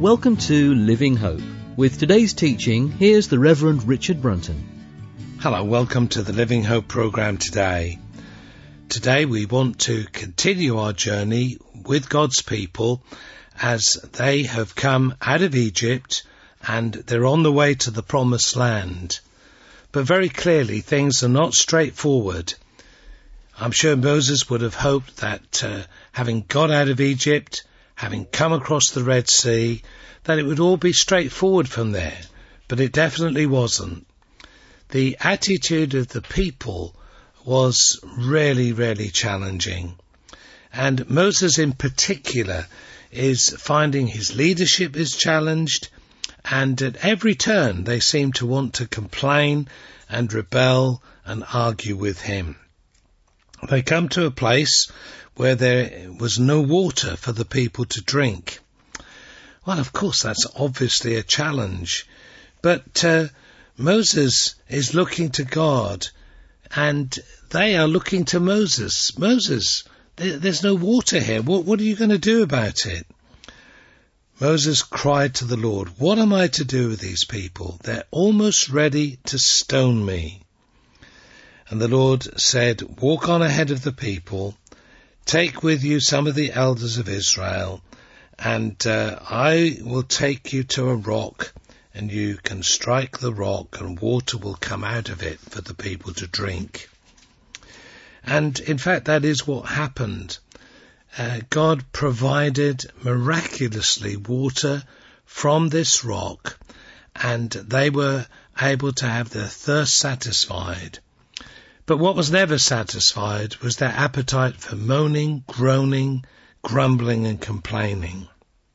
Welcome to Living Hope. With today's teaching, here's the Reverend Richard Brunton. Hello, welcome to the Living Hope program today. Today we want to continue our journey with God's people as they have come out of Egypt and they're on the way to the Promised Land. But very clearly things are not straightforward. I'm sure Moses would have hoped that having got out of Egypt, having come across the Red Sea, that it would all be straightforward from there. But it definitely wasn't. The attitude of the people was really challenging. And Moses in particular is finding his leadership is challenged, and at every turn they seem to want to complain and rebel and argue with him. They come to a place where there was no water for the people to drink. Well, of course, that's obviously a challenge. But Moses is looking to God, and they are looking to Moses. Moses, there's no water here. What are you going to do about it? Moses cried to the Lord, "What am I to do with these people? They're almost ready to stone me." And the Lord said, "Walk on ahead of the people. Take with you some of the elders of Israel, and I will take you to a rock, and you can strike the rock, and water will come out of it for the people to drink." And in fact, that is what happened. God provided miraculously water from this rock, and they were able to have their thirst satisfied. But what was never satisfied was their appetite for moaning, groaning, grumbling and complaining.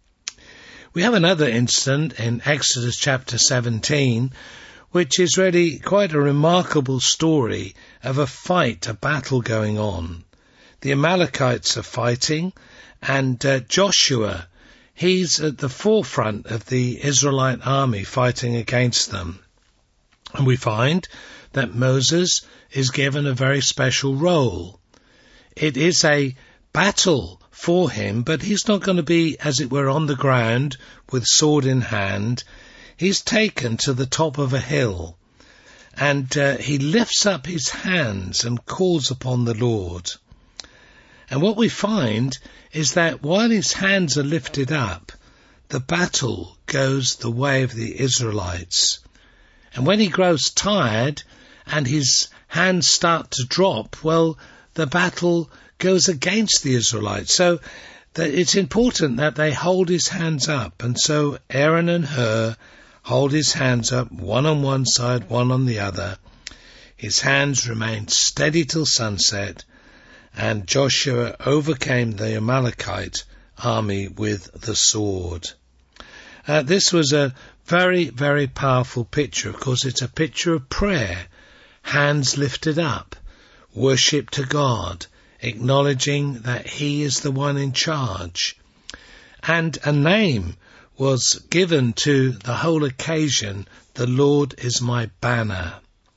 We have another incident in Exodus chapter 17, which is really quite a remarkable story of a fight, a battle going on. The Amalekites are fighting, and Joshua, he's at the forefront of the Israelite army fighting against them. And we find that Moses is given a very special role. It is a battle for him, but he's not going to be, as it were, on the ground with sword in hand. He's taken to the top of a hill, and he lifts up his hands and calls upon the Lord. And what we find is that while his hands are lifted up, the battle goes the way of the Israelites. And when he grows tired and his hands start to drop, well, the battle goes against the Israelites. So it's important that they hold his hands up. And so Aaron and Hur hold his hands up, one on one side, one on the other. His hands remained steady till sunset, and Joshua overcame the Amalekite army with the sword. This was a very powerful picture. Of course, it's a picture of prayer. Hands lifted up, worship to God, acknowledging that he is the one in charge. And a name was given to the whole occasion, "The Lord is my banner."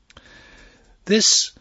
This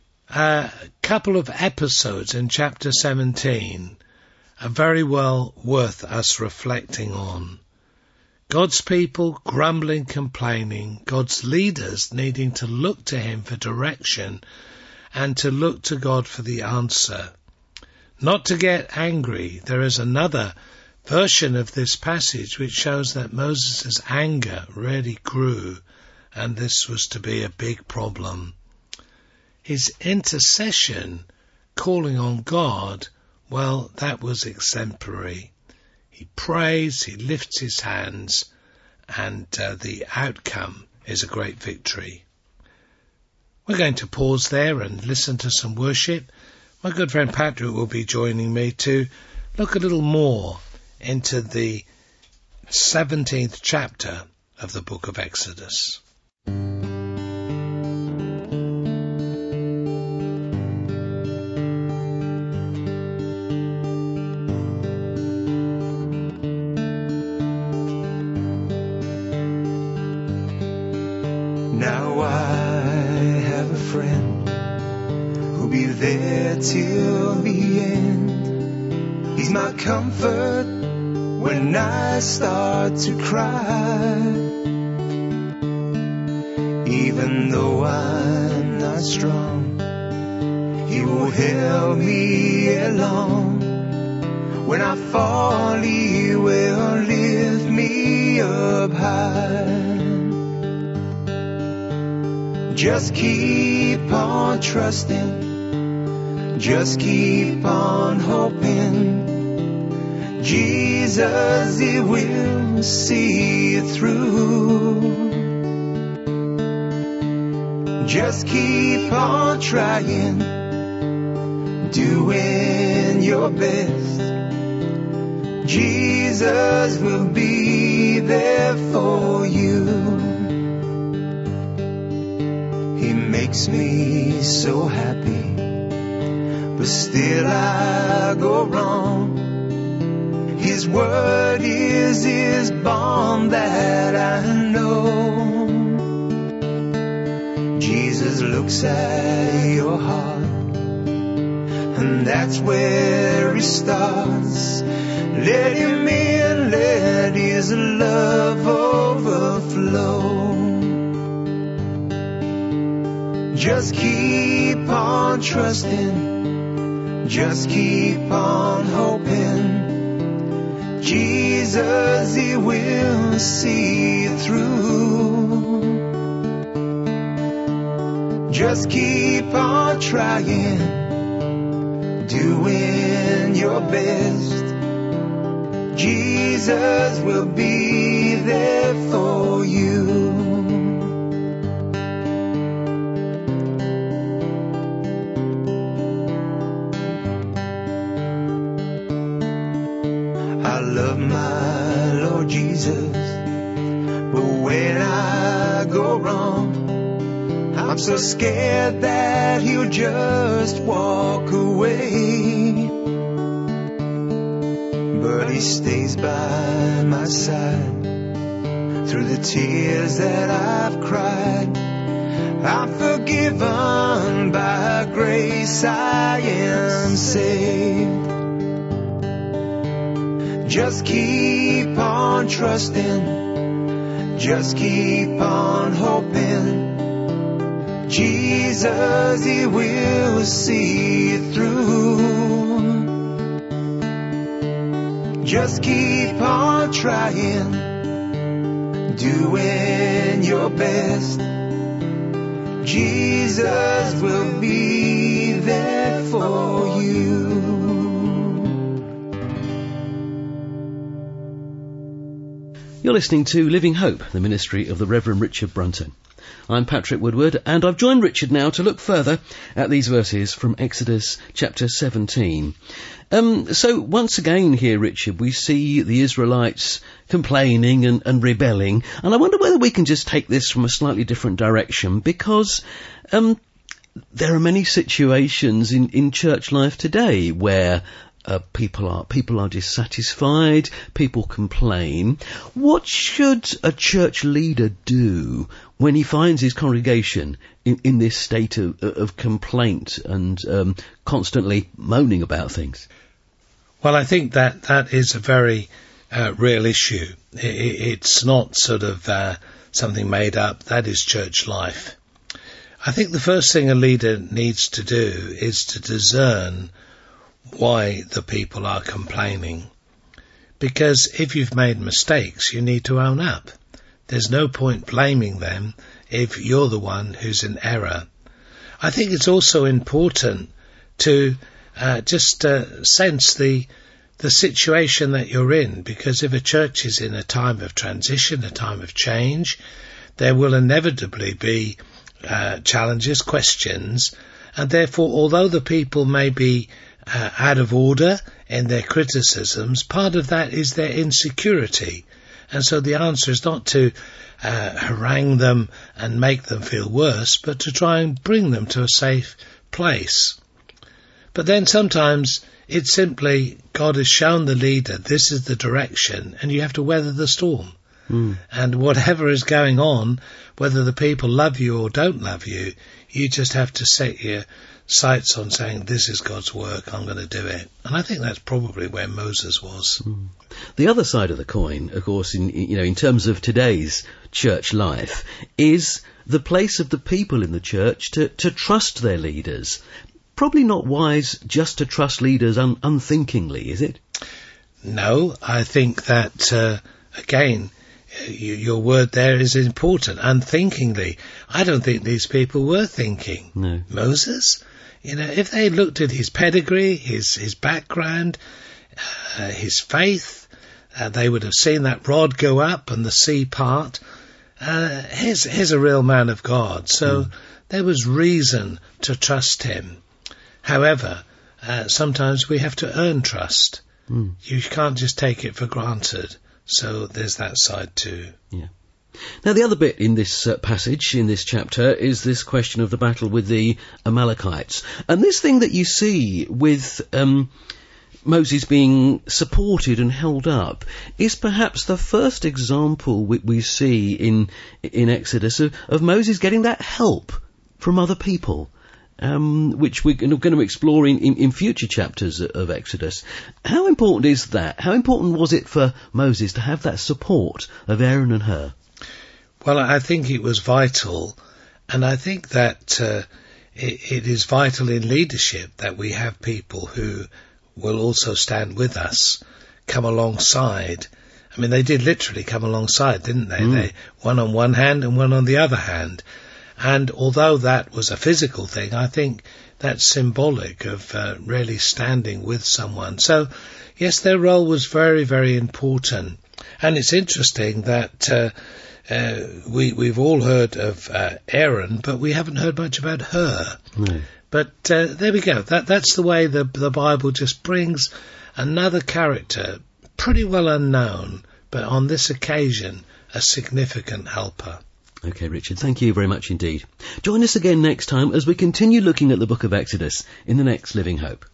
couple of episodes in chapter 17 are very well worth us reflecting on. God's people grumbling, complaining, God's leaders needing to look to him for direction and to look to God for the answer. Not to get angry. There is another version of this passage which shows that Moses' anger really grew, and this was to be a big problem. His intercession, calling on God, well, that was exemplary. He prays, he lifts his hands, and the outcome is a great victory. We're going to pause there and listen to some worship. My good friend Patrick will be joining me to look a little more into the 17th chapter of the book of Exodus. Now I have a friend who'll be there till the end. He's my comfort when I start to cry. Even though I'm not strong, He will help me along. When I fall, He will lift me up high. Just keep on trusting, just keep on hoping. Jesus, He will see you through. Just keep on trying, doing your best. Jesus will be there for you. He makes me so happy, but still I go wrong. His word is His balm that I know. Jesus looks at your heart, and that's where He starts. Let Him in, let His love overflow. Just keep on trusting, just keep on hoping. Jesus, He will see you through. Just keep on trying, doing your best. Jesus will be there for you. I love my Lord Jesus, but when I go wrong, I'm so scared that He'll just walk away. But He stays by my side through the tears that I've cried. I'm forgiven by grace, I am saved. Just keep on trusting, just keep on hoping. Jesus, He will see you through. Just keep on trying, doing your best. Jesus will be there for you. You're listening to Living Hope, the ministry of the Reverend Richard Brunton. I'm Patrick Woodward, and I've joined Richard now to look further at these verses from Exodus chapter 17. So once again here, Richard, we see the Israelites complaining and rebelling, and I wonder whether we can just take this from a slightly different direction, because there are many situations in church life today where people are dissatisfied, people complain. What should a church leader do when he finds his congregation in this state of complaint and constantly moaning about things? Well, I think that is a very real issue. It's not sort of something made up. That is church life. I think the first thing a leader needs to do is to discern why the people are complaining. Because if you've made mistakes, you need to own up. There's no point blaming them if you're the one who's in error. I think it's also important to just sense the situation that you're in, because if a church is in a time of transition, a time of change, there will inevitably be challenges, questions, and therefore, although the people may be out of order in their criticisms, part of that is their insecurity. And so the answer is not to harangue them and make them feel worse, but to try and bring them to a safe place. But then sometimes it's simply God has shown the leader this is the direction, and you have to weather the storm. And whatever is going on, whether the people love you or don't love you, you just have to set your sights on saying, this is God's work, I'm going to do it. And I think that's probably where Moses was. The other side of the coin, of course, in terms of today's church life, is the place of the people in the church to trust their leaders. Probably not wise just to trust leaders unthinkingly, is it? No, I think that, again, your word there is important, unthinkingly. I don't think these people were thinking. No. Moses? If they looked at his pedigree, his background, his faith, they would have seen that rod go up and the sea part. Here's a real man of God. So there was reason to trust him. However, sometimes we have to earn trust. You can't just take it for granted. So there's that side too. Yeah. Now the other bit in this passage, in this chapter, is this question of the battle with the Amalekites. And this thing that you see with Moses being supported and held up is perhaps the first example we see in Exodus of Moses getting that help from other people. Which we're going to explore in future chapters of Exodus. How important is that? How important was it for Moses to have that support of Aaron and Hur? Well, I think it was vital, and I think that it is vital in leadership that we have people who will also stand with us, come alongside. I mean, they did literally come alongside, didn't they? They one on one hand and one on the other hand. And although that was a physical thing, I think that's symbolic of really standing with someone. So, yes, their role was very, very important. And it's interesting that we've all heard of Aaron, but we haven't heard much about Hur. No. But there we go. That's the way the Bible just brings another character, pretty well unknown, but on this occasion, a significant helper. Okay, Richard, thank you very much indeed. Join us again next time as we continue looking at the book of Exodus in the next Living Hope.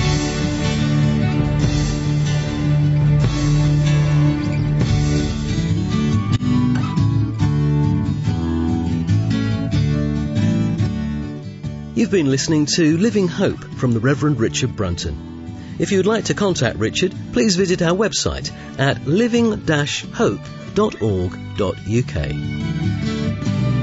You've been listening to Living Hope from the Reverend Richard Brunton. If you would like to contact Richard, please visit our website at living-hope.org.uk.